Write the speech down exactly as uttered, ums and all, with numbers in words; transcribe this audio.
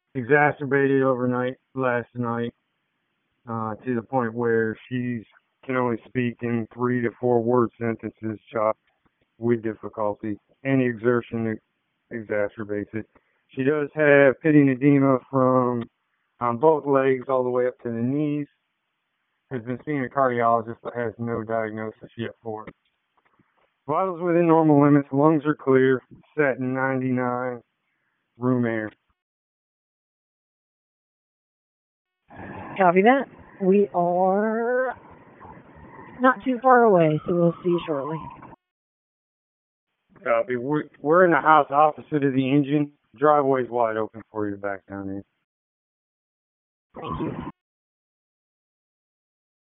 exacerbated overnight last night uh, to the point where she can only speak in three to four word sentences, chopped with difficulty. Any exertion exacerbates it. She does have pitting edema from um, both legs all the way up to the knees. Has been seeing a cardiologist but has no diagnosis yet for it. Vitals within normal limits. Lungs are clear. Set in ninety-nine. Room air. Copy that. We are not too far away, so we'll see you shortly. Copy. We're, we're in the house opposite of the engine. Driveway's wide open for you back down here. Thank you.